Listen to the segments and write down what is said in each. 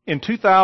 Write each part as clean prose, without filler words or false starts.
In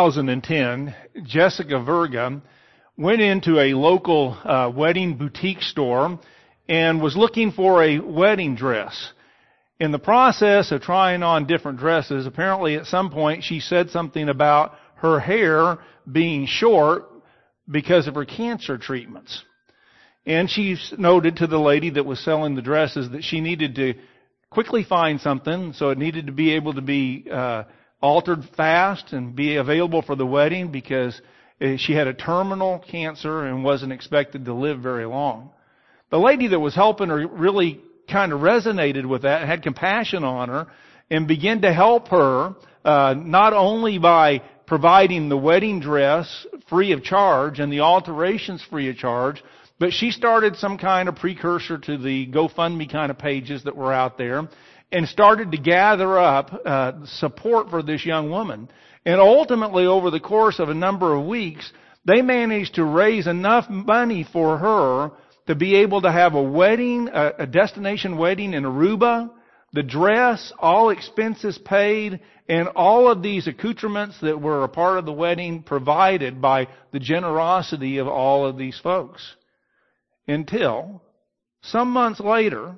2010, Jessica Verga went into a local wedding boutique store and was looking for a wedding dress. In the process of trying on different dresses, apparently at some point she said something about her hair being short because of her cancer treatments. And she noted to the lady that was selling the dresses that she needed to quickly find something, so it needed to be able to be altered fast and be available for the wedding because she had a terminal cancer and wasn't expected to live very long. The lady that was helping her really kind of resonated with that, had compassion on her, and began to help her not only by providing the wedding dress free of charge and the alterations free of charge, but she started some kind of precursor to the GoFundMe kind of pages that were out there and started to gather up support for this young woman. And ultimately, over the course of a number of weeks, they managed to raise enough money for her to be able to have a wedding, a destination wedding in Aruba, the dress, all expenses paid, and all of these accoutrements that were a part of the wedding provided by the generosity of all of these folks. Until some months later,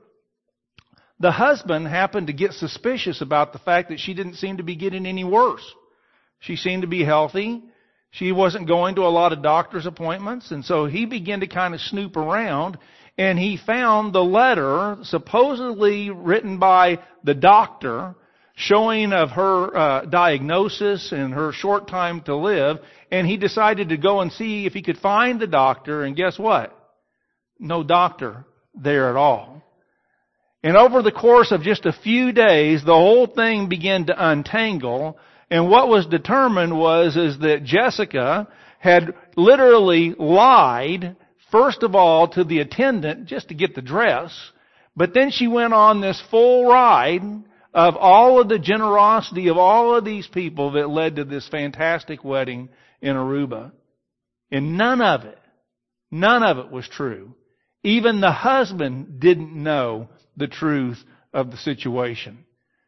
the husband happened to get suspicious about the fact that she didn't seem to be getting any worse. She seemed to be healthy. She wasn't going to a lot of doctor's appointments. And so he began to kind of snoop around, and he found the letter supposedly written by the doctor showing of her diagnosis and her short time to live. And he decided to go and see if he could find the doctor. And guess what? No doctor there at all. And over the course of just a few days, the whole thing began to untangle. And what was determined was that Jessica had literally lied, first of all, to the attendant just to get the dress. But then she went on this full ride of all of the generosity of all of these people that led to this fantastic wedding in Aruba. And none of it was true. Even the husband didn't know the truth of the situation.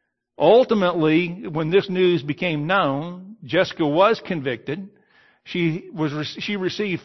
Ultimately, when this news became known, Jessica was convicted. She received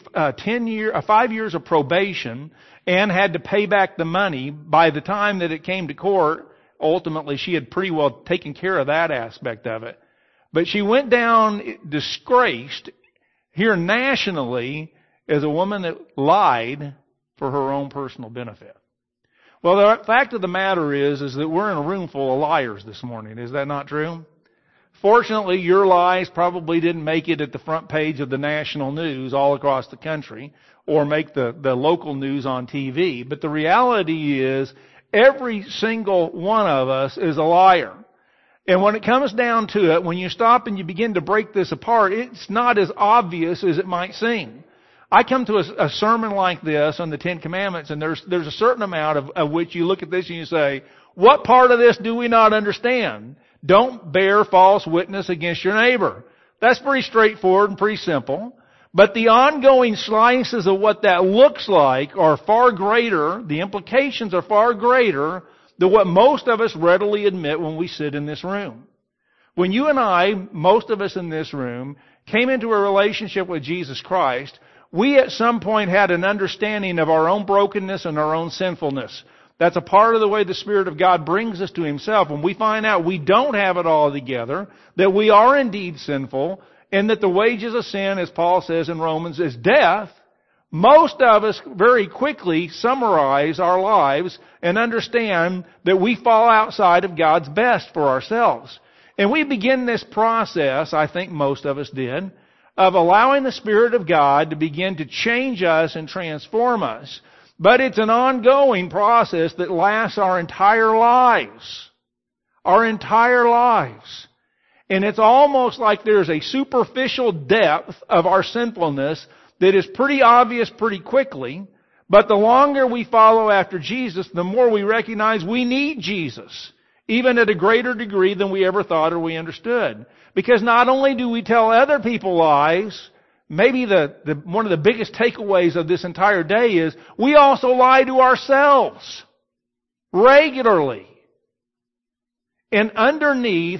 5 years of probation and had to pay back the money. By the time that it came to court, ultimately she had pretty well taken care of that aspect of it. But she went down disgraced here nationally as a woman that lied for her own personal benefit. Well, the fact of the matter is that we're in a room full of liars this morning. Is that not true? Fortunately, your lies probably didn't make it at the front page of the national news all across the country or make the local news on TV. But the reality is every single one of us is a liar. And when it comes down to it, when you stop and you begin to break this apart, it's not as obvious as it might seem. I come to a sermon like this on the Ten Commandments, and there's a certain amount of which you look at this and you say, what part of this do we not understand? Don't bear false witness against your neighbor. That's pretty straightforward and pretty simple. But the ongoing slices of what that looks like are far greater, the implications are far greater than what most of us readily admit when we sit in this room. When you and I, most of us in this room, came into a relationship with Jesus Christ, we at some point had an understanding of our own brokenness and our own sinfulness. That's a part of the way the Spirit of God brings us to Himself. When we find out we don't have it all together, that we are indeed sinful, and that the wages of sin, as Paul says in Romans, is death, most of us very quickly summarize our lives and understand that we fall outside of God's best for ourselves. And we begin this process, I think most of us did, of allowing the Spirit of God to begin to change us and transform us. But it's an ongoing process that lasts our entire lives. Our entire lives. And it's almost like there's a superficial depth of our sinfulness that is pretty obvious pretty quickly. But the longer we follow after Jesus, the more we recognize we need Jesus. Even at a greater degree than we ever thought or we understood. Because not only do we tell other people lies, maybe one of the biggest takeaways of this entire day is we also lie to ourselves regularly. And underneath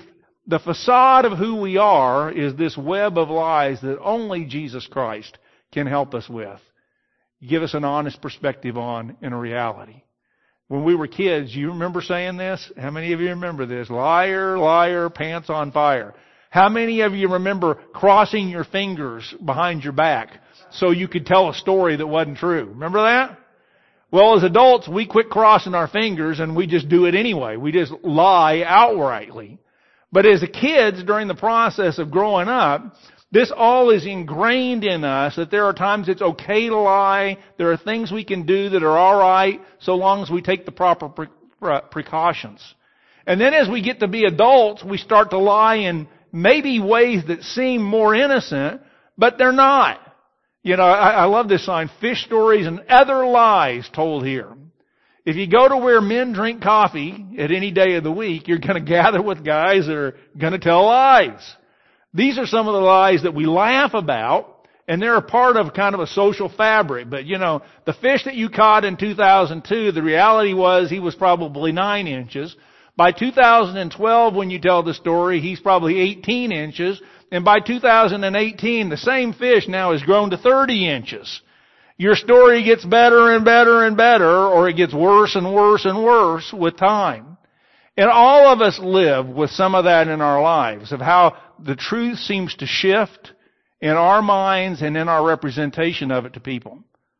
The facade of who we are is this web of lies that only Jesus Christ can help us with. Give us an honest perspective on in a reality. When we were kids, you remember saying this? How many of you remember this? Liar, liar, pants on fire. How many of you remember crossing your fingers behind your back so you could tell a story that wasn't true? Remember that? Well, as adults, we quit crossing our fingers and we just do it anyway. We just lie outrightly. But as kids, during the process of growing up, this all is ingrained in us that there are times it's okay to lie. There are things we can do that are all right so long as we take the proper precautions. And then as we get to be adults, we start to lie in maybe ways that seem more innocent, but they're not. You know, I love this sign, fish stories and other lies told here. If you go to where men drink coffee at any day of the week, you're going to gather with guys that are going to tell lies. These are some of the lies that we laugh about, and they're a part of kind of a social fabric. But, you know, the fish that you caught in 2002, the reality was he was probably 9 inches. By 2012, when you tell the story, he's probably 18 inches. And by 2018, the same fish now has grown to 30 inches. Your story gets better and better and better, or it gets worse and worse and worse with time. And all of us live with some of that in our lives, of how the truth seems to shift in our minds and in our representation of it to people.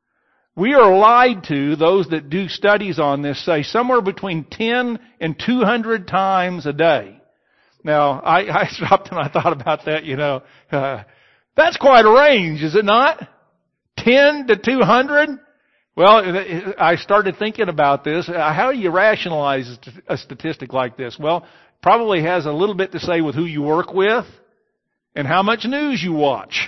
We are lied to, those that do studies on this say, somewhere between 10 and 200 times a day. Now, I stopped and I thought about that, you know. That's quite a range, is it not? 10 to 200? Well, I started thinking about this. How do you rationalize a statistic like this? Well, probably has a little bit to say with who you work with and how much news you watch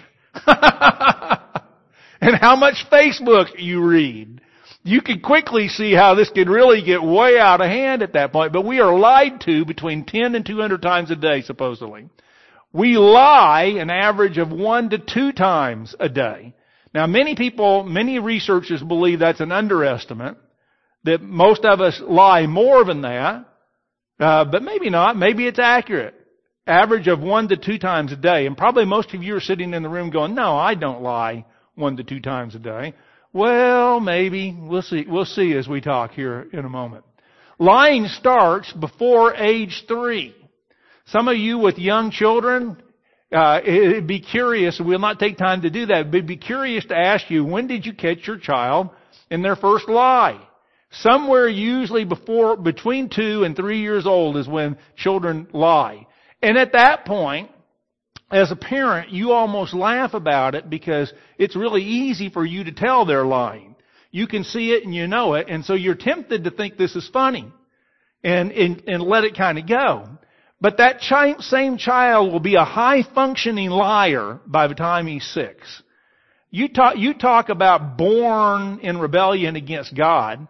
and how much Facebook you read. You can quickly see how this could really get way out of hand at that point. But we are lied to between 10 and 200 times a day, supposedly. We lie an average of 1 to 2 times a day. Now, many researchers believe that's an underestimate, that most of us lie more than that, but maybe not. Maybe it's accurate. Average of 1 to 2 times a day. And probably most of you are sitting in the room going, no, I don't lie 1 to 2 times a day. Well, maybe. We'll see. We'll see as we talk here in a moment. Lying starts before age 3. Some of you with young children, it'd be curious, we'll not take time to do that, but it'd be curious to ask you, when did you catch your child in their first lie? Somewhere usually between 2 and 3 years old is when children lie. And at that point, as a parent, you almost laugh about it because it's really easy for you to tell they're lying. You can see it and you know it, and so you're tempted to think this is funny and let it kind of go. But that same child will be a high-functioning liar by the time he's 6. You talk about born in rebellion against God.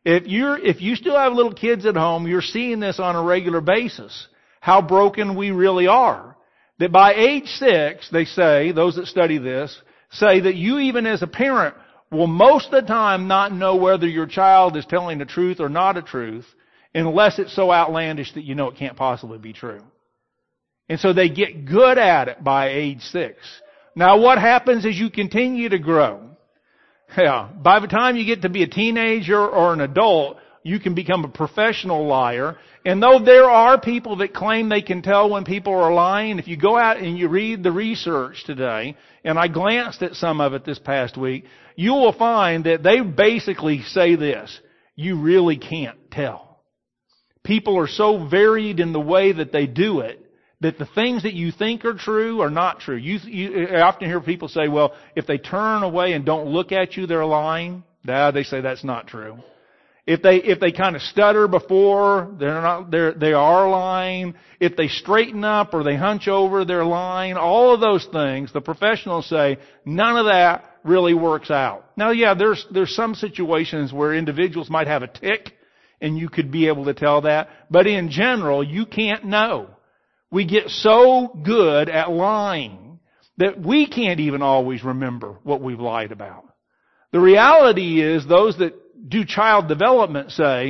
If you still have little kids at home, you're seeing this on a regular basis, how broken we really are. That by age 6, they say, those that study this, say that you even as a parent will most of the time not know whether your child is telling the truth or not a truth unless it's so outlandish that you know it can't possibly be true. And so they get good at it by age 6. Now what happens as you continue to grow? Yeah, by the time you get to be a teenager or an adult, you can become a professional liar. And though there are people that claim they can tell when people are lying, if you go out and you read the research today, and I glanced at some of it this past week, you will find that they basically say this: you really can't tell. People are so varied in the way that they do it that the things that you think are true are not true. I often hear people say, well, if they turn away and don't look at you, they're lying. They say that's not true. If they kind of stutter before, they are lying. If they straighten up or they hunch over, they're lying. All of those things, the professionals say, none of that really works out. Now, yeah, there's some situations where individuals might have a tick and you could be able to tell that. But in general, you can't know. We get so good at lying that we can't even always remember what we've lied about. The reality is those that do child development say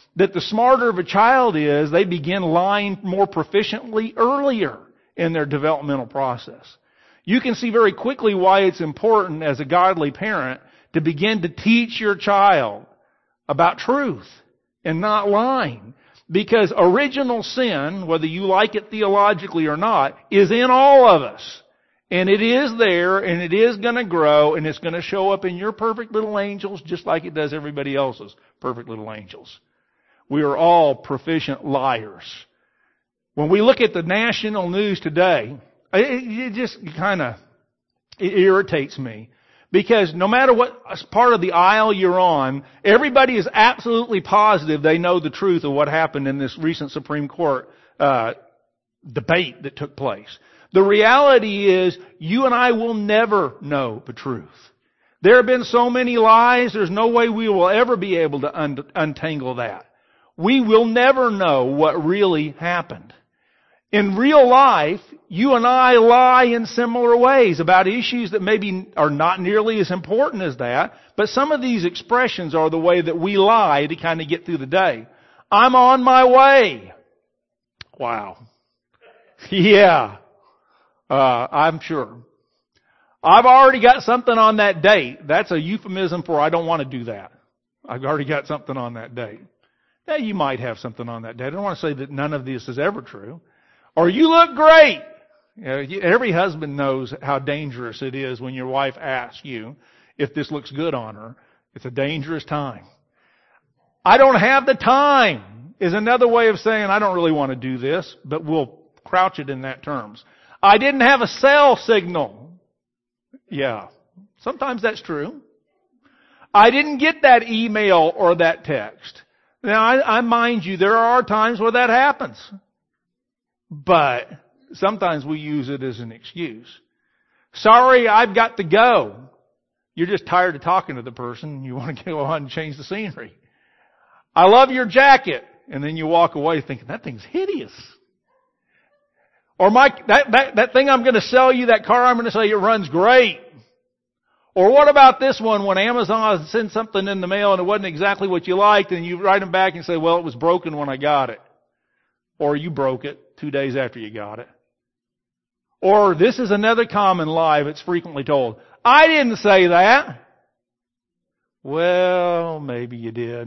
that the smarter a child is, they begin lying more proficiently earlier in their developmental process. You can see very quickly why it's important as a godly parent to begin to teach your child about truth and not lying. Because original sin, whether you like it theologically or not, is in all of us. And it is there, and it is going to grow, and it's going to show up in your perfect little angels just like it does everybody else's perfect little angels. We are all proficient liars. When we look at the national news today, it just kind of irritates me. Because no matter what part of the aisle you're on, everybody is absolutely positive they know the truth of what happened in this recent Supreme Court debate that took place. The reality is, you and I will never know the truth. There have been so many lies, there's no way we will ever be able to untangle that. We will never know what really happened. In real life, you and I lie in similar ways about issues that maybe are not nearly as important as that, but some of these expressions are the way that we lie to kind of get through the day. I'm on my way. Wow. Yeah. I'm sure. I've already got something on that date. That's a euphemism for I don't want to do that. I've already got something on that date. Now, you might have something on that date. I don't want to say that none of this is ever true. Or you look great. Every husband knows how dangerous it is when your wife asks you if this looks good on her. It's a dangerous time. I don't have the time is another way of saying I don't really want to do this, but we'll crouch it in that terms. I didn't have a cell signal. Yeah, sometimes that's true. I didn't get that email or that text. Now, I mind you, there are times where that happens. But sometimes we use it as an excuse. Sorry, I've got to go. You're just tired of talking to the person. You want to go on and change the scenery. I love your jacket. And then you walk away thinking, that thing's hideous. Or that thing I'm going to sell you, that car I'm going to sell you, it runs great. Or what about this one when Amazon sends something in the mail and it wasn't exactly what you liked, and you write them back and say, well, it was broken when I got it. Or you broke it 2 days after you got it. Or this is another common lie that's frequently told. I didn't say that. Well, maybe you did.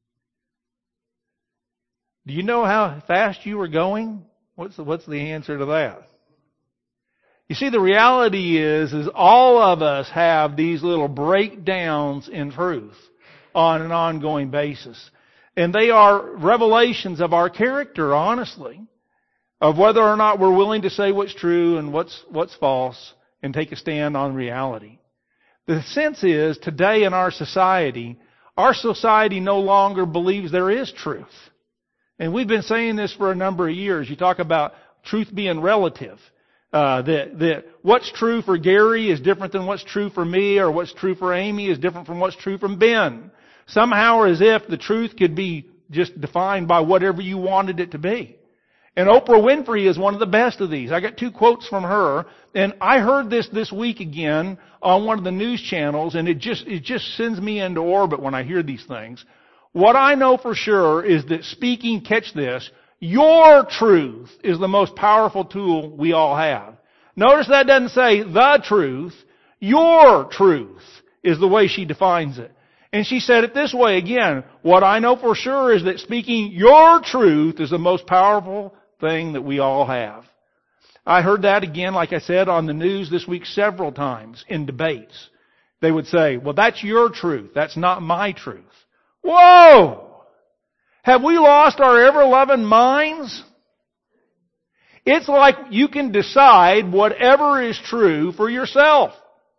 Do you know how fast you were going? What's the answer to that? You see, the reality is all of us have these little breakdowns in truth on an ongoing basis. And they are revelations of our character, honestly, of whether or not we're willing to say what's true and what's false and take a stand on reality. The sense is, today in our society no longer believes there is truth. And we've been saying this for a number of years. You talk about truth being relative. That what's true for Gary is different than what's true for me, or what's true for Amy is different from what's true from Ben. Somehow as if the truth could be just defined by whatever you wanted it to be. And Oprah Winfrey is one of the best of these. I got 2 quotes from her, and I heard this week again on one of the news channels, and it just sends me into orbit when I hear these things. What I know for sure is that speaking, catch this, your truth is the most powerful tool we all have. Notice that doesn't say the truth. Your truth is the way she defines it. And she said it this way again. What I know for sure is that speaking your truth is the most powerful thing that we all have. I heard that again, like I said, on the news this week several times in debates. They would say, well, that's your truth. That's not my truth. Whoa! Have we lost our ever-loving minds? It's like you can decide whatever is true for yourself.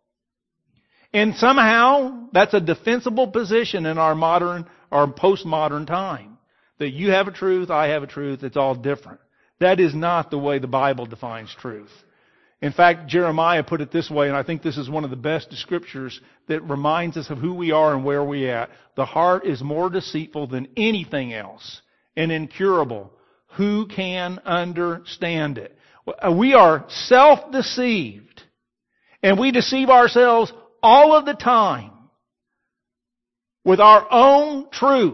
And somehow, that's a defensible position in our postmodern time. That you have a truth, I have a truth, it's all different. That is not the way the Bible defines truth. In fact, Jeremiah put it this way, and I think this is one of the best scriptures that reminds us of who we are and where we're at. The heart is more deceitful than anything else and incurable. Who can understand it? We are self-deceived, and we deceive ourselves all of the time with our own truth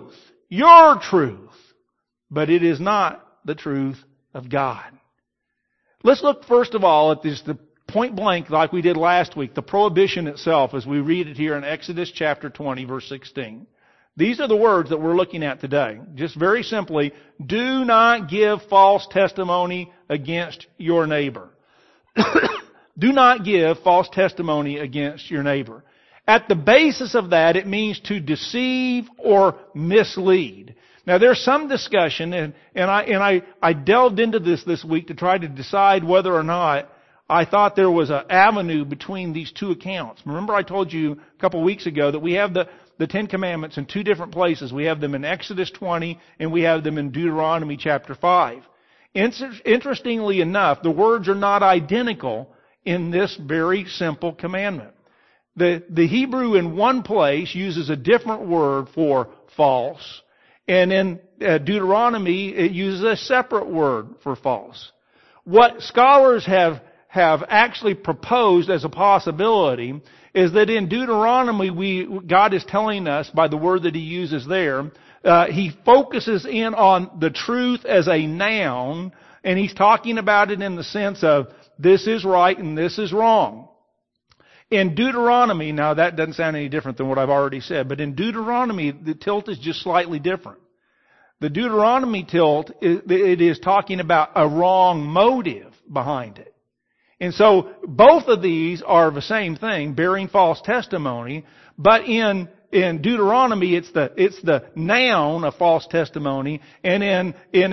your truth, but it is not the truth of God. Let's look first of all at this, the point blank like we did last week, the prohibition itself as we read it here in Exodus chapter 20 verse 16. These are the words that we're looking at today. Just very simply, do not give false testimony against your neighbor. Do not give false testimony against your neighbor. At the basis of that, it means to deceive or mislead. Now there's some discussion, and I delved into this week to try to decide whether or not I thought there was an avenue between these two accounts. Remember I told you a couple weeks ago that we have the Ten Commandments in two different places. We have them in Exodus 20 and we have them in Deuteronomy chapter 5. Interestingly enough, the words are not identical in this very simple commandment. The Hebrew in one place uses a different word for false, and in Deuteronomy it uses a separate word for false. What scholars have actually proposed as a possibility is that in Deuteronomy God is telling us by the word that He uses there, He focuses in on the truth as a noun, and He's talking about it in the sense of this is right and this is wrong. In Deuteronomy, now that doesn't sound any different than what I've already said, but in Deuteronomy the tilt is just slightly different. The Deuteronomy tilt, it is talking about a wrong motive behind it. And so both of these are the same thing, bearing false testimony, but in Deuteronomy it's the noun of false testimony, and in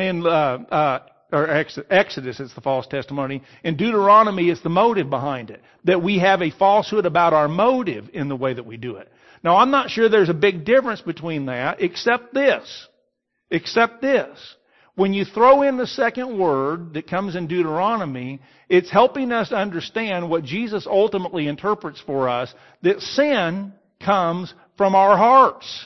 Exodus it's the false testimony. In Deuteronomy it's the motive behind it, that we have a falsehood about our motive in the way that we do it. Now I'm not sure there's a big difference between that, except this. When you throw in the second word that comes in Deuteronomy, it's helping us understand what Jesus ultimately interprets for us, that sin comes from our hearts.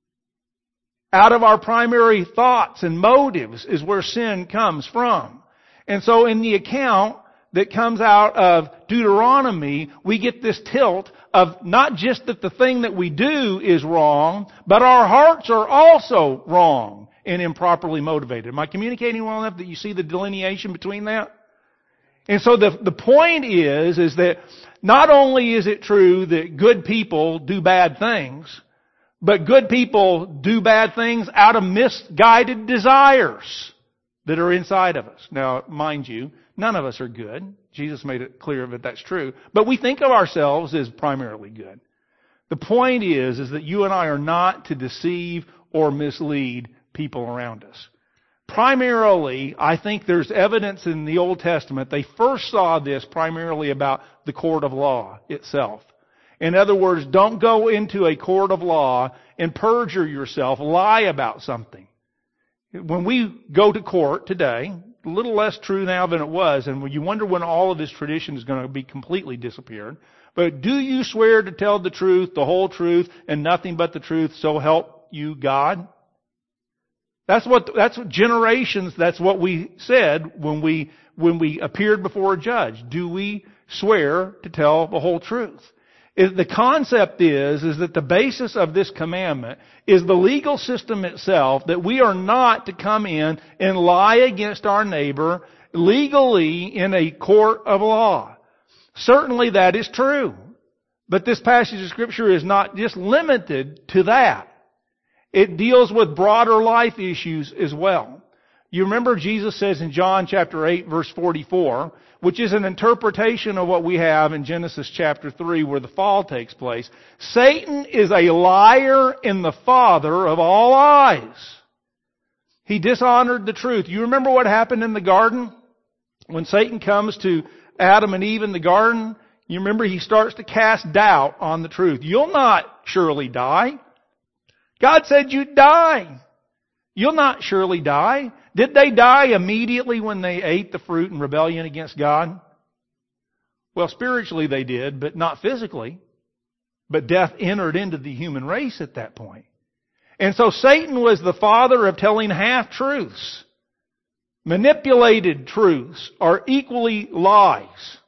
Out of our primary thoughts and motives is where sin comes from. And so in the account that comes out of Deuteronomy, we get this tilt of not just that the thing that we do is wrong, but our hearts are also wrong and improperly motivated. Am I communicating well enough that you see the delineation between that? And so the point is that not only is it true that good people do bad things, but good people do bad things out of misguided desires that are inside of us. Now, mind you, none of us are good. Jesus made it clear that that's true. But we think of ourselves as primarily good. The point is that you and I are not to deceive or mislead people around us. Primarily, I think there's evidence in the Old Testament. They first saw this primarily about the court of law itself. In other words, don't go into a court of law and perjure yourself, lie about something. When we go to court today, a little less true now than it was, and you wonder when all of this tradition is going to be completely disappeared. But do you swear to tell the truth, the whole truth, and nothing but the truth, so help you God? That's what generations, that's what we said when we appeared before a judge. Do we swear to tell the whole truth? The concept is that the basis of this commandment is the legal system itself, that we are not to come in and lie against our neighbor legally in a court of law. Certainly that is true. But this passage of Scripture is not just limited to that. It deals with broader life issues as well. You remember Jesus says in John chapter 8 verse 44, which is an interpretation of what we have in Genesis chapter 3 where the fall takes place. Satan is a liar and the father of all lies. He dishonored the truth. You remember what happened in the garden? When Satan comes to Adam and Eve in the garden, you remember he starts to cast doubt on the truth. You'll not surely die. God said you'd die. You'll not surely die. Did they die immediately when they ate the fruit in rebellion against God? Well, spiritually they did, but not physically. But death entered into the human race at that point. And so Satan was the father of telling half-truths. Manipulated truths are equally lies.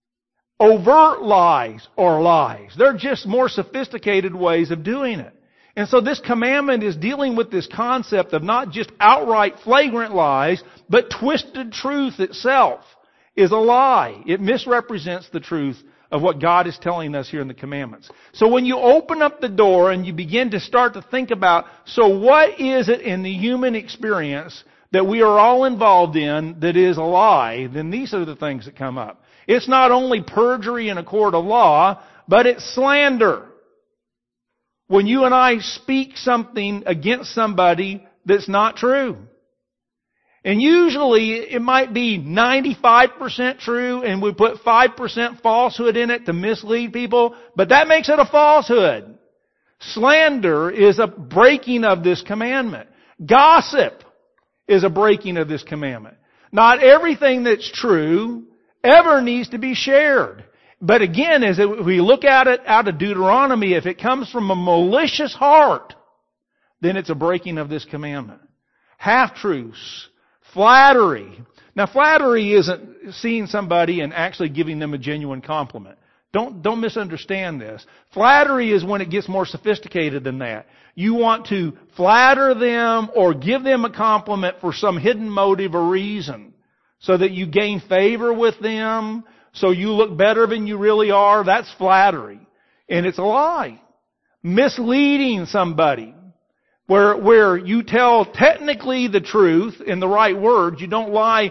Overt lies are lies. They're just more sophisticated ways of doing it. And so this commandment is dealing with this concept of not just outright flagrant lies, but twisted truth itself is a lie. It misrepresents the truth of what God is telling us here in the commandments. So when you open up the door and you begin to start to think about, so what is it in the human experience that we are all involved in that is a lie, then these are the things that come up. It's not only perjury in a court of law, but it's slander. When you and I speak something against somebody that's not true. And usually it might be 95% true and we put 5% falsehood in it to mislead people, but that makes it a falsehood. Slander is a breaking of this commandment. Gossip is a breaking of this commandment. Not everything that's true ever needs to be shared. But again, as we look at it out of Deuteronomy, if it comes from a malicious heart, then it's a breaking of this commandment. Half-truths, flattery. Now, flattery isn't seeing somebody and actually giving them a genuine compliment. Don't misunderstand this. Flattery is when it gets more sophisticated than that. You want to flatter them or give them a compliment for some hidden motive or reason so that you gain favor with them, so you look better than you really are. That's flattery. And it's a lie. Misleading somebody, where you tell technically the truth in the right words. You don't lie,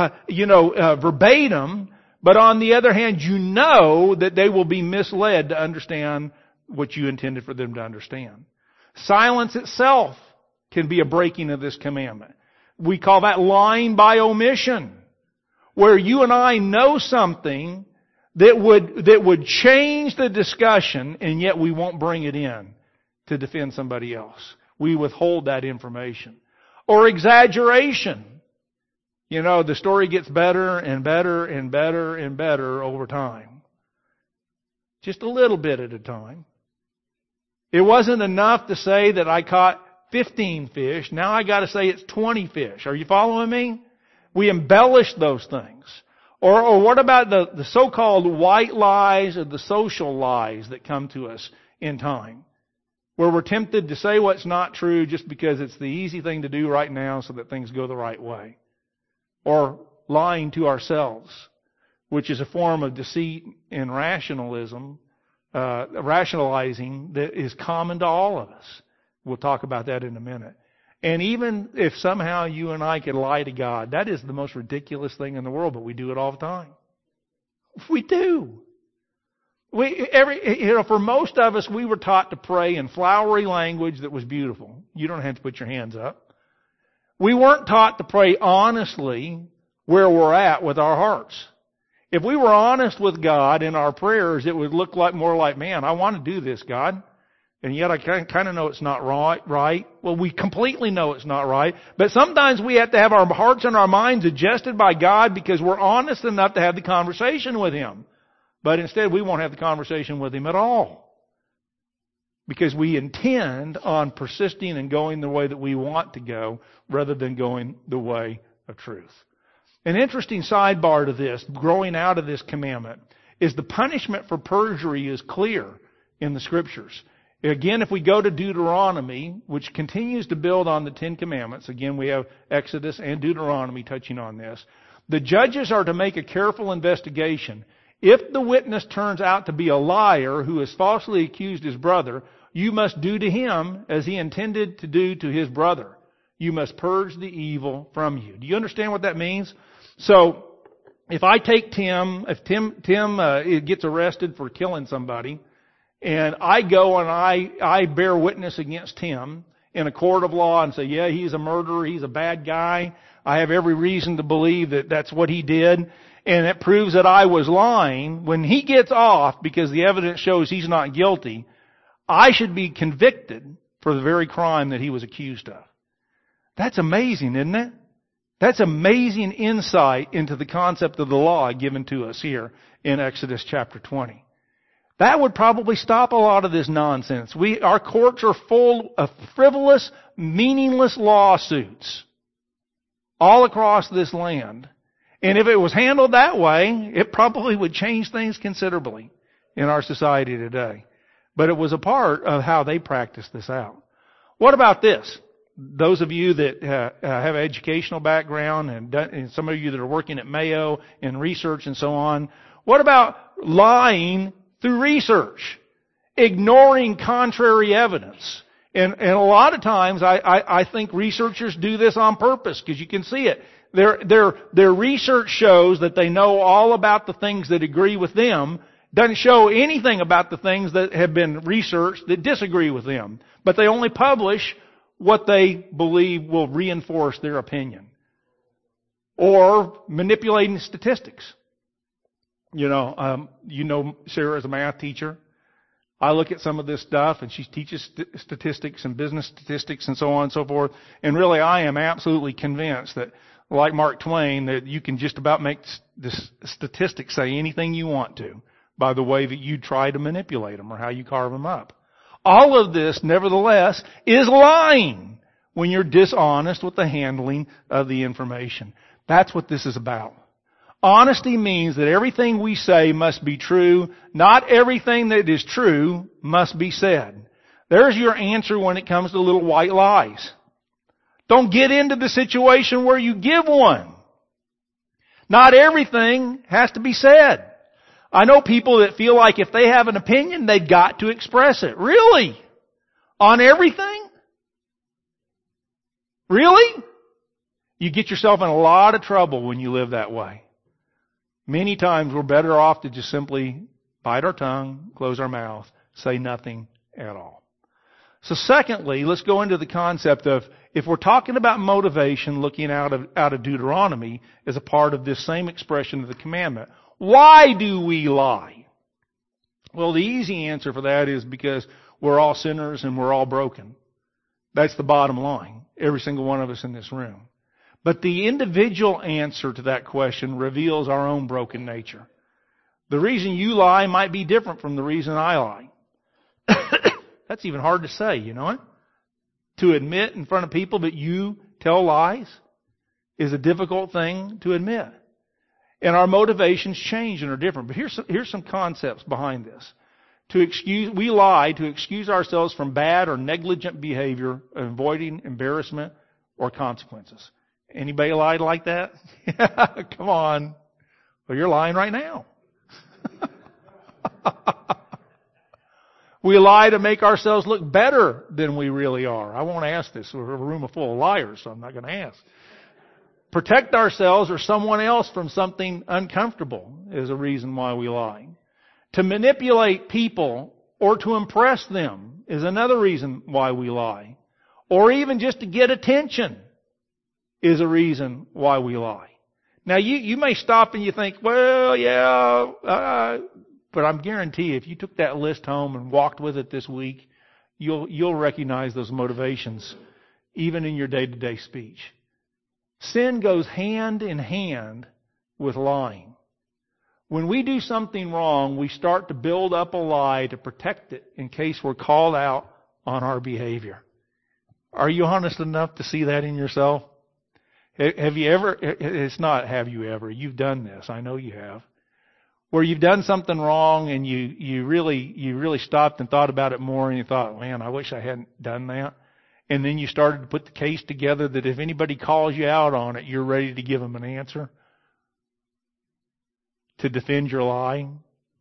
verbatim. But on the other hand, you know that they will be misled to understand what you intended for them to understand. Silence itself can be a breaking of this commandment. We call that lying by omission, where you and I know something that would change the discussion, and yet we won't bring it in to defend somebody else. We withhold that information. Or exaggeration. You know, the story gets better and better and better and better over time. Just a little bit at a time. It wasn't enough to say that I caught 15 fish. Now I got to say it's 20 fish. Are you following me? We embellish those things. Or what about the so-called white lies or the social lies that come to us in time? Where we're tempted to say what's not true just because it's the easy thing to do right now so that things go the right way. Or lying to ourselves, which is a form of deceit and rationalizing that is common to all of us. We'll talk about that in a minute. And even if somehow you and I could lie to God, that is the most ridiculous thing in the world, but we do it all the time. We do. For most of us, we were taught to pray in flowery language that was beautiful. You don't have to put your hands up. We weren't taught to pray honestly where we're at with our hearts. If we were honest with God in our prayers, it would look more like, man, I want to do this, God. And yet I kind of know it's not right. Well, we completely know it's not right. But sometimes we have to have our hearts and our minds adjusted by God because we're honest enough to have the conversation with Him. But instead we won't have the conversation with Him at all. Because we intend on persisting and going the way that we want to go rather than going the way of truth. An interesting sidebar to this, growing out of this commandment, is the punishment for perjury is clear in the Scriptures. Again, if we go to Deuteronomy, which continues to build on the Ten Commandments, again we have Exodus and Deuteronomy touching on this, the judges are to make a careful investigation. If the witness turns out to be a liar who has falsely accused his brother, you must do to him as he intended to do to his brother. You must purge the evil from you. Do you understand what that means? So, if I take Tim gets arrested for killing somebody, and I go and I bear witness against Tim in a court of law and say, yeah, he's a murderer, he's a bad guy, I have every reason to believe that that's what he did, and it proves that I was lying, when he gets off because the evidence shows he's not guilty, I should be convicted for the very crime that he was accused of. That's amazing, isn't it? That's amazing insight into the concept of the law given to us here in Exodus chapter 20. That would probably stop a lot of this nonsense. Our courts are full of frivolous, meaningless lawsuits all across this land. And if it was handled that way, it probably would change things considerably in our society today. But it was a part of how they practiced this out. What about this? Those of you that have an educational background and some of you that are working at Mayo in research and so on, what about lying through research? Ignoring contrary evidence. And a lot of times I think researchers do this on purpose because you can see it. Their research shows that they know all about the things that agree with them, doesn't show anything about the things that have been researched that disagree with them. But they only publish what they believe will reinforce their opinion. Or manipulating statistics. You know, Sarah is a math teacher. I look at some of this stuff and she teaches statistics and business statistics and so on and so forth. And really I am absolutely convinced that, like Mark Twain, that you can just about make the statistics say anything you want to by the way that you try to manipulate them or how you carve them up. All of this, nevertheless, is lying when you're dishonest with the handling of the information. That's what this is about. Honesty means that everything we say must be true. Not everything that is true must be said. There's your answer when it comes to little white lies. Don't get into the situation where you give one. Not everything has to be said. I know people that feel like if they have an opinion, they've got to express it. Really? On everything? Really? You get yourself in a lot of trouble when you live that way. Many times we're better off to just simply bite our tongue, close our mouth, say nothing at all. So secondly, let's go into the concept of, if we're talking about motivation, looking out of Deuteronomy as a part of this same expression of the commandment, why do we lie? Well, the easy answer for that is because we're all sinners and we're all broken. That's the bottom line. Every single one of us in this room. But the individual answer to that question reveals our own broken nature. The reason you lie might be different from the reason I lie. That's even hard to say, you know it? To admit in front of people that you tell lies is a difficult thing to admit. And our motivations change and are different. But here's some concepts behind this. We lie to excuse ourselves from bad or negligent behavior, avoiding embarrassment or consequences. Anybody lied like that? Come on. Well, you're lying right now. We lie to make ourselves look better than we really are. I won't ask this. We're a room full of liars, so I'm not going to ask. Protect ourselves or someone else from something uncomfortable is a reason why we lie. To manipulate people or to impress them is another reason why we lie. Or even just to get attention is a reason why we lie. Now you may stop and you think, well, yeah, but I'm guarantee if you took that list home and walked with it this week, you'll recognize those motivations even in your day-to-day speech. Sin goes hand in hand with lying. When we do something wrong, we start to build up a lie to protect it in case we're called out on our behavior. Are you honest enough to see that in yourself? Have you ever, it's not have you ever, you've done this, I know you have, where you've done something wrong and you really stopped and thought about it more and you thought, man, I wish I hadn't done that. And then you started to put the case together that if anybody calls you out on it, you're ready to give them an answer to defend your lying.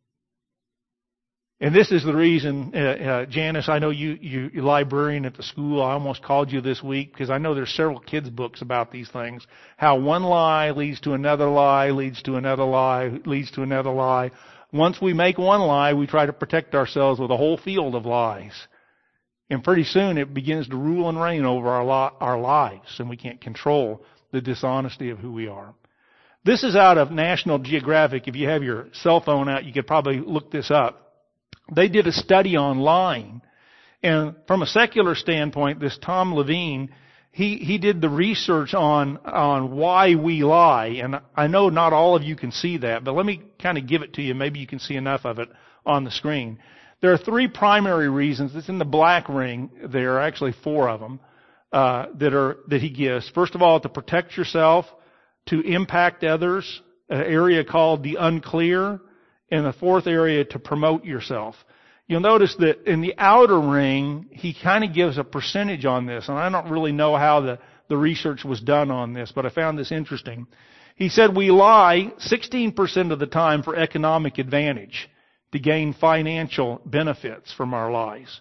And this is the reason, Janice, I know you're librarian at the school. I almost called you this week because I know there's several kids' books about these things. How one lie leads to another lie, leads to another lie, leads to another lie. Once we make one lie, we try to protect ourselves with a whole field of lies. And pretty soon it begins to rule and reign over our lives, and we can't control the dishonesty of who we are. This is out of National Geographic. If you have your cell phone out, you could probably look this up. They did a study on lying. And from a secular standpoint, this Tom Levine, he did the research on why we lie. And I know not all of you can see that, but let me kind of give it to you. Maybe you can see enough of it on the screen. There are three primary reasons. It's in the black ring. There are actually four of them that he gives. First of all, to protect yourself, to impact others, an area called the unclear, and the fourth area to promote yourself. you'll notice that in the outer ring, he kind of gives a percentage on this. And I don't really know how the research was done on this, but I found this interesting. He said we lie 16% of the time for economic advantage, to gain financial benefits from our lies.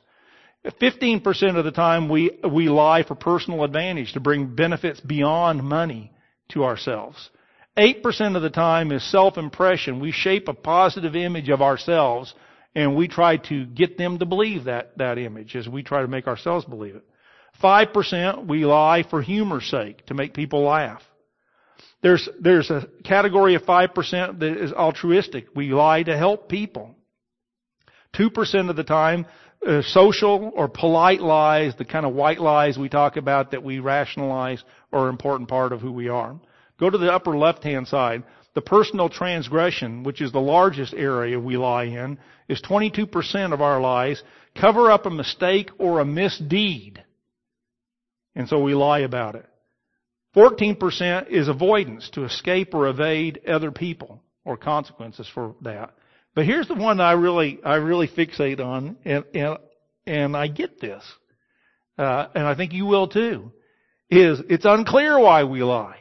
15% of the time we lie for personal advantage, to bring benefits beyond money to ourselves. 8% of the time is self-impression. We shape a positive image of ourselves, and we try to get them to believe that image as we try to make ourselves believe it. 5% we lie for humor's sake, to make people laugh. There's a category of 5% that is altruistic. We lie to help people. 2% of the time, social or polite lies, the kind of white lies we talk about that we rationalize, are an important part of who we are. Go to the upper left-hand side. The personal transgression, which is the largest area we lie in, is 22% of our lies cover up a mistake or a misdeed. And so we lie about it. 14% is avoidance, to escape or evade other people or consequences for that. But here's the one that I really fixate on, and I get this, and I think you will too, is it's unclear why we lie.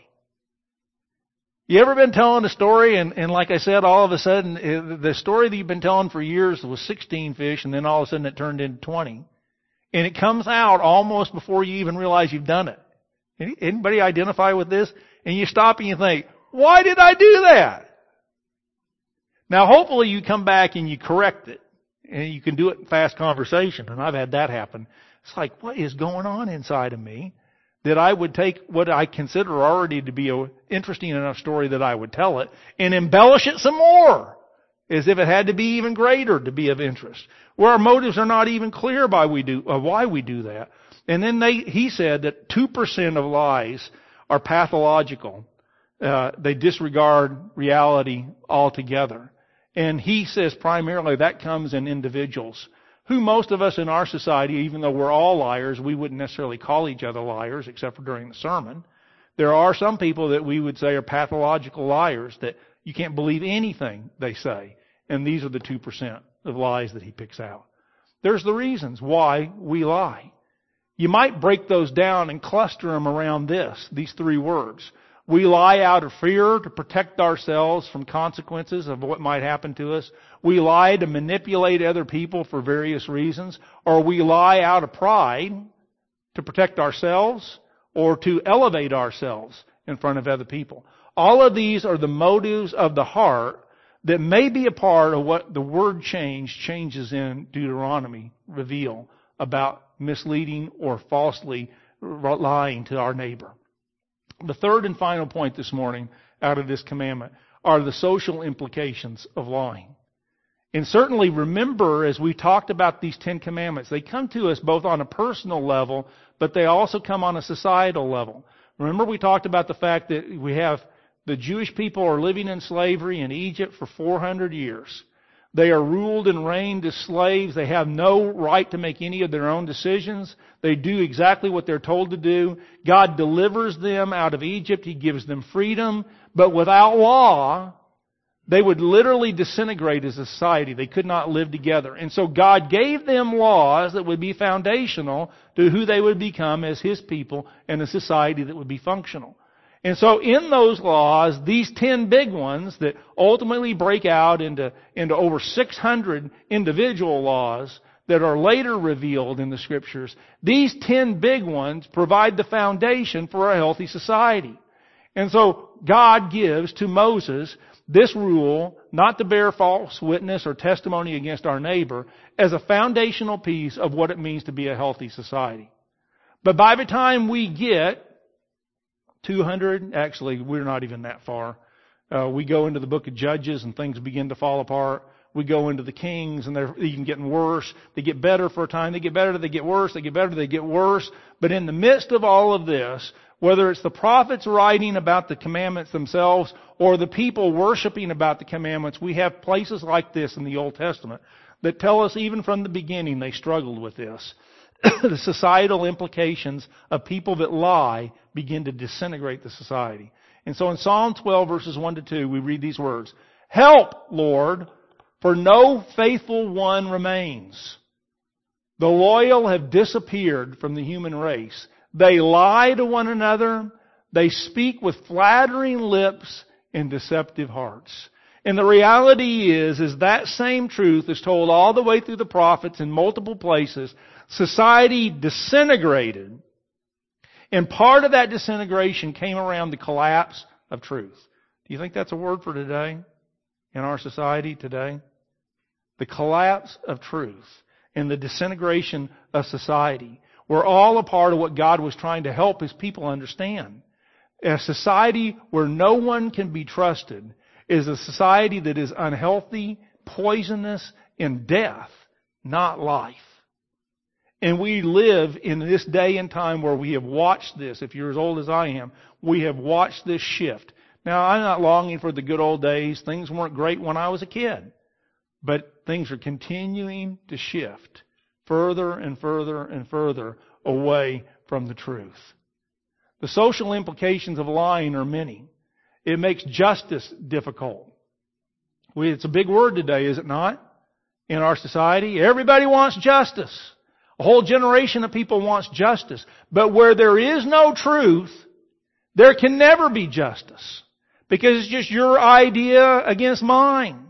You ever been telling a story, and like I said, all of a sudden, the story that you've been telling for years was 16 fish, and then all of a sudden it turned into 20. And it comes out almost before you even realize you've done it. Anybody identify with this? And you stop and you think, why did I do that? Now, hopefully you come back and you correct it. And you can do it in fast conversation. And I've had that happen. It's like, what is going on inside of me that I would take what I consider already to be an interesting enough story that I would tell it and embellish it some more, as if it had to be even greater to be of interest, where our motives are not even clear why we do that. And then he said that 2% of lies are pathological. They disregard reality altogether. And he says primarily that comes in individuals who, most of us in our society, even though we're all liars, we wouldn't necessarily call each other liars except for during the sermon. There are some people that we would say are pathological liars, that you can't believe anything they say. And these are the 2% of lies that he picks out. There's the reasons why we lie. You might break those down and cluster them around these 3 words. We lie out of fear to protect ourselves from consequences of what might happen to us. We lie to manipulate other people for various reasons. Or we lie out of pride to protect ourselves or to elevate ourselves in front of other people. All of these are the motives of the heart that may be a part of what the word changes in Deuteronomy reveal about misleading or falsely lying to our neighbor. The third and final point this morning out of this commandment are the social implications of lying. And certainly remember, as we talked about these 10 commandments, they come to us both on a personal level, but they also come on a societal level. Remember we talked about the fact that we have the Jewish people are living in slavery in Egypt for 400 years. They are ruled and reigned as slaves. They have no right to make any of their own decisions. They do exactly what they're told to do. God delivers them out of Egypt. He gives them freedom. But without law, they would literally disintegrate as a society. They could not live together. And so God gave them laws that would be foundational to who they would become as His people and a society that would be functional. And so in those laws, these 10 big ones that ultimately break out into over 600 individual laws that are later revealed in the Scriptures, these 10 big ones provide the foundation for a healthy society. And so God gives to Moses this rule not to bear false witness or testimony against our neighbor as a foundational piece of what it means to be a healthy society. But by the time we get 200, actually, we're not even that far. We go into the book of Judges and things begin to fall apart. We go into the Kings and they're even getting worse. They get better for a time. They get better, they get worse. They get better, they get worse. But in the midst of all of this, whether it's the prophets writing about the commandments themselves or the people worshiping about the commandments, we have places like this in the Old Testament that tell us even from the beginning they struggled with this. The societal implications of people that lie begin to disintegrate the society. And so in Psalm 12 verses 1 to 2, we read these words, "Help, Lord, for no faithful one remains. The loyal have disappeared from the human race. They lie to one another. They speak with flattering lips and deceptive hearts. And the reality is that same truth is told all the way through the prophets in multiple places. Society disintegrated. And part of that disintegration came around the collapse of truth. Do you think that's a word for today? In our society today? The collapse of truth and the disintegration of society. We're all a part of what God was trying to help His people understand. A society where no one can be trusted is a society that is unhealthy, poisonous, and death, not life. And we live in this day and time where we have watched this. If you're as old as I am, we have watched this shift. Now, I'm not longing for the good old days. Things weren't great when I was a kid. But things are continuing to shift further and further and further away from the truth. The social implications of lying are many. It makes justice difficult. It's a big word today, is it not? In our society, everybody wants justice. A whole generation of people wants justice. But where there is no truth, there can never be justice. Because it's just your idea against mine.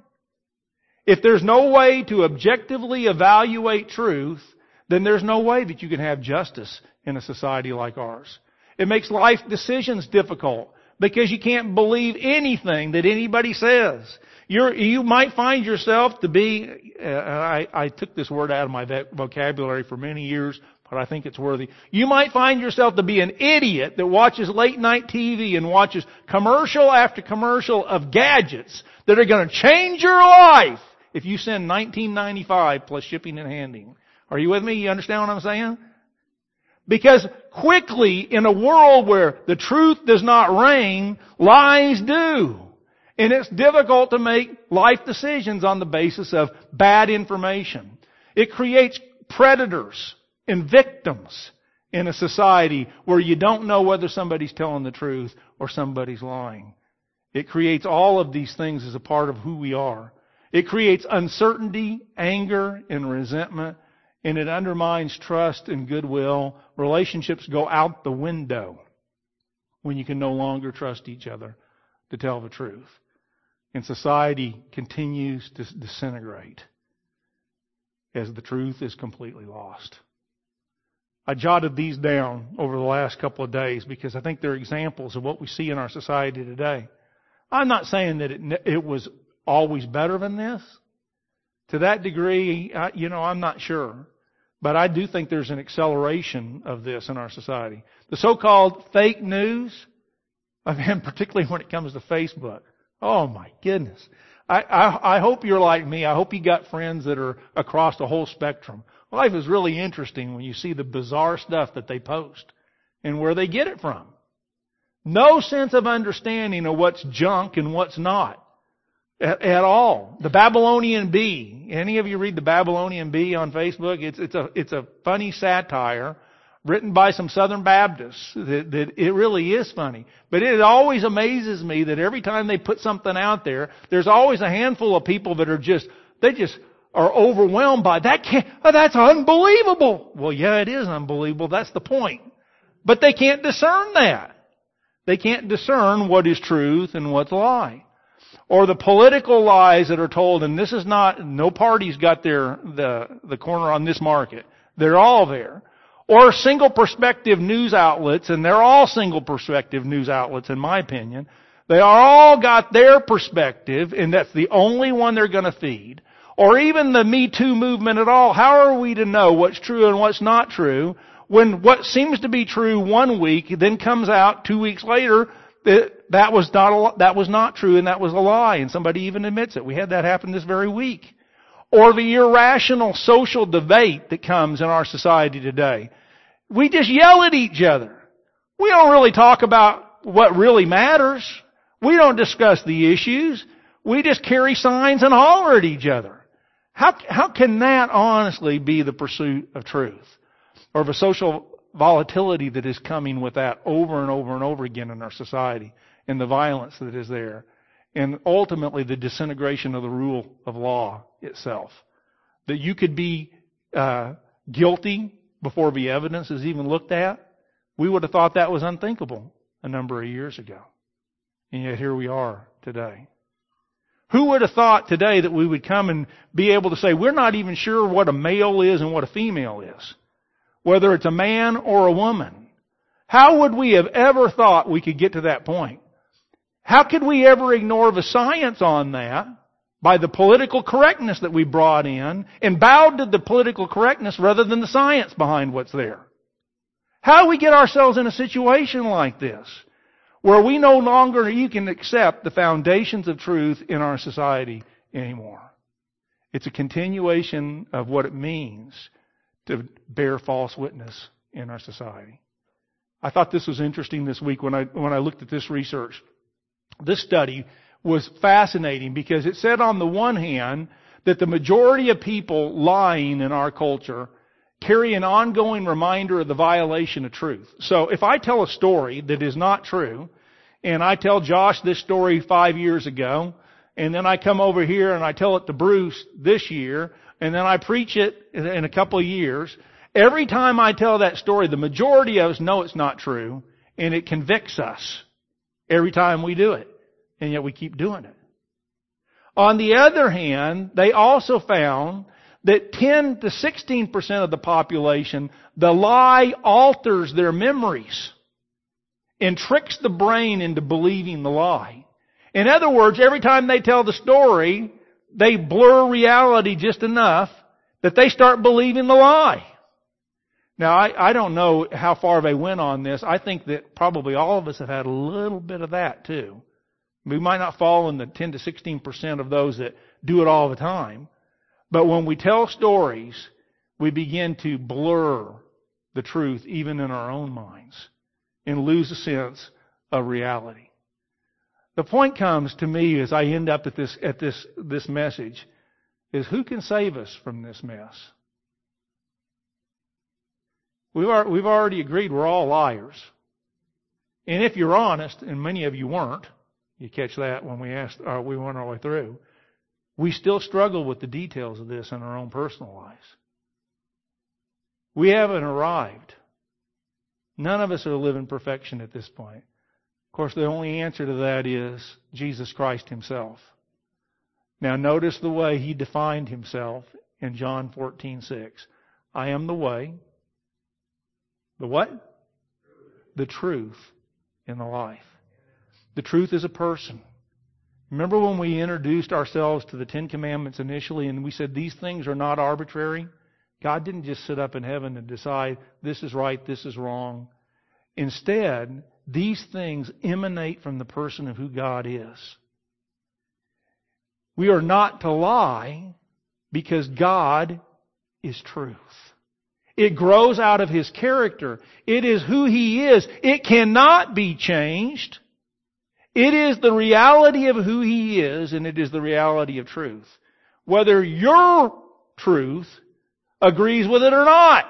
If there's no way to objectively evaluate truth, then there's no way that you can have justice in a society like ours. It makes life decisions difficult because you can't believe anything that anybody says. You might find yourself to be, I took this word out of my vocabulary for many years, but I think it's worthy. You might find yourself to be an idiot that watches late night TV and watches commercial after commercial of gadgets that are going to change your life if you send $19.95 plus shipping and handling. Are you with me? You understand what I'm saying? Because quickly, in a world where the truth does not reign, lies do. And it's difficult to make life decisions on the basis of bad information. It creates predators and victims in a society where you don't know whether somebody's telling the truth or somebody's lying. It creates all of these things as a part of who we are. It creates uncertainty, anger, and resentment, and it undermines trust and goodwill. Relationships go out the window when you can no longer trust each other to tell the truth. And society continues to disintegrate as the truth is completely lost. I jotted these down over the last couple of days because I think they're examples of what we see in our society today. I'm not saying that it was always better than this. To that degree, I'm not sure. But I do think there's an acceleration of this in our society. The so-called fake news, particularly when it comes to Facebook. Oh my goodness. I hope you're like me. I hope you got friends that are across the whole spectrum. Life is really interesting when you see the bizarre stuff that they post and where they get it from. No sense of understanding of what's junk and what's not. At all. The Babylonian Bee. Any of you read the Babylonian Bee on Facebook? It's a funny satire written by some Southern Baptists. That it really is funny. But it always amazes me that every time they put something out there, there's always a handful of people that they just are overwhelmed by that. That's unbelievable. Well, yeah, it is unbelievable. That's the point. But they can't discern that. They can't discern what is truth and what's lie. Or the political lies that are told, and this is not, no party's got the corner on this market. They're all there. Or single perspective news outlets, and they're all single perspective news outlets in my opinion. They all got their perspective, and that's the only one they're going to feed. Or even the Me Too movement at all. How are we to know what's true and what's not true when what seems to be true one week then comes out 2 weeks later that was not true and that was a lie, and somebody even admits it. We had that happen this very week. Or the irrational social debate that comes in our society today. We just yell at each other. We don't really talk about what really matters. We don't discuss the issues. We just carry signs and holler at each other. How can that honestly be the pursuit of truth? Or of a social volatility that is coming with that over and over and over again in our society, and the violence that is there. and ultimately the disintegration of the rule of law itself. That you could be guilty before the evidence is even looked at. We would have thought that was unthinkable a number of years ago. And yet here we are today. Who would have thought today that we would come and be able to say, we're not even sure what a male is and what a female is, whether it's a man or a woman? How would we have ever thought we could get to that point? How could we ever ignore the science on that by the political correctness that we brought in and bowed to the political correctness rather than the science behind what's there? How do we get ourselves in a situation like this, where we no longer can accept the foundations of truth in our society anymore? It's a continuation of what it means to bear false witness in our society. I thought this was interesting this week when I looked at this research. This study was fascinating because it said on the one hand that the majority of people lying in our culture carry an ongoing reminder of the violation of truth. So if I tell a story that is not true, and I tell Josh this story 5 years ago, and then I come over here and I tell it to Bruce this year, and then I preach it in a couple of years, every time I tell that story, the majority of us know it's not true, and it convicts us every time we do it. And yet we keep doing it. On the other hand, they also found that 10 to 16% of the population, the lie alters their memories and tricks the brain into believing the lie. In other words, every time they tell the story, they blur reality just enough that they start believing the lie. Now, I don't know how far they went on this. I think that probably all of us have had a little bit of that too. We might not fall in the 10 to 16% of those that do it all the time. But when we tell stories, we begin to blur the truth even in our own minds and lose a sense of reality. The point comes to me as I end up at this message is, who can save us from this mess? We've already agreed we're all liars. And if you're honest, and many of you weren't, you catch that when we went our way through, we still struggle with the details of this in our own personal lives. We haven't arrived. None of us are living perfection at this point. Of course, the only answer to that is Jesus Christ Himself. Now notice the way He defined Himself in John 14:6. I am the way. The what? The truth and the life. The truth is a person. Remember when we introduced ourselves to the Ten Commandments initially and we said these things are not arbitrary? God didn't just sit up in heaven and decide this is right, this is wrong. Instead, these things emanate from the person of who God is. We are not to lie because God is truth. It grows out of His character. It is who He is. It cannot be changed. It is the reality of who He is, and it is the reality of truth. Whether your truth agrees with it or not.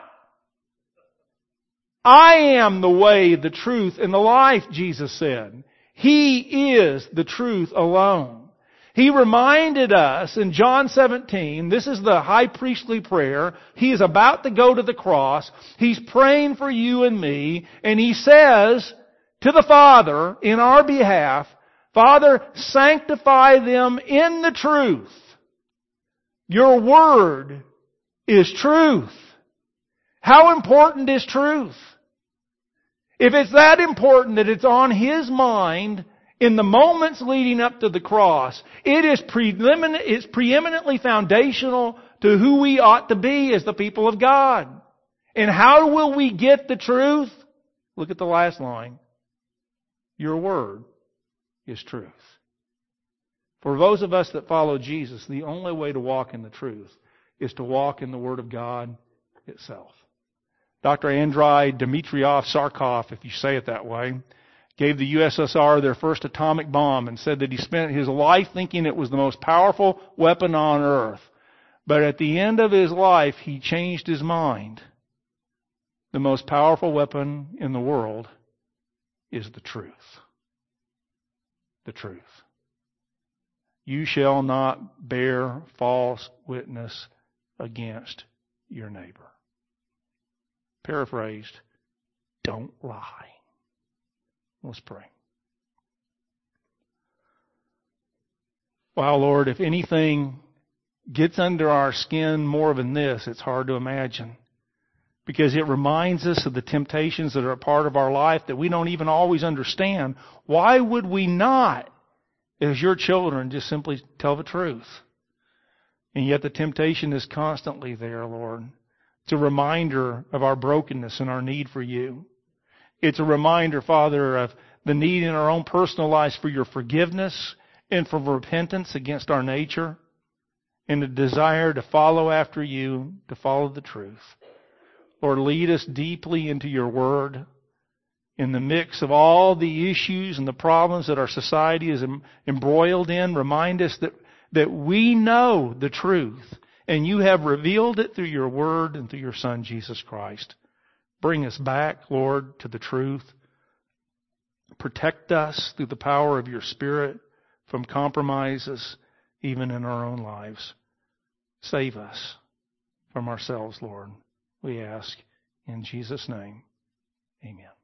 I am the way, the truth, and the life, Jesus said. He is the truth alone. He reminded us in John 17, this is the high priestly prayer. He is about to go to the cross. He's praying for you and me, and He says to the Father in our behalf, Father, sanctify them in the truth. Your word is truth. How important is truth? If it's that important that it's on His mind in the moments leading up to the cross, it's preeminently foundational to who we ought to be as the people of God. And how will we get the truth? Look at the last line. Your word is truth. For those of us that follow Jesus, the only way to walk in the truth is to walk in the Word of God itself. Dr. Andrei Dmitriev-Sarkov, if you say it that way, gave the USSR their first atomic bomb and said that he spent his life thinking it was the most powerful weapon on earth. But at the end of his life, he changed his mind. The most powerful weapon in the world is the truth. The truth. You shall not bear false witness against your neighbor. Paraphrased, don't lie. Let's pray. Wow, Lord, if anything gets under our skin more than this, it's hard to imagine. Because it reminds us of the temptations that are a part of our life that we don't even always understand. Why would we not, as your children, just simply tell the truth? And yet the temptation is constantly there, Lord. It's a reminder of our brokenness and our need for you. It's a reminder, Father, of the need in our own personal lives for your forgiveness and for repentance against our nature and a desire to follow after you, to follow the truth. Lord, lead us deeply into your word. In the mix of all the issues and the problems that our society is embroiled in, remind us that we know the truth and you have revealed it through your word and through your Son, Jesus Christ. Bring us back, Lord, to the truth. Protect us through the power of your Spirit from compromises, even in our own lives. Save us from ourselves, Lord. We ask in Jesus' name. Amen.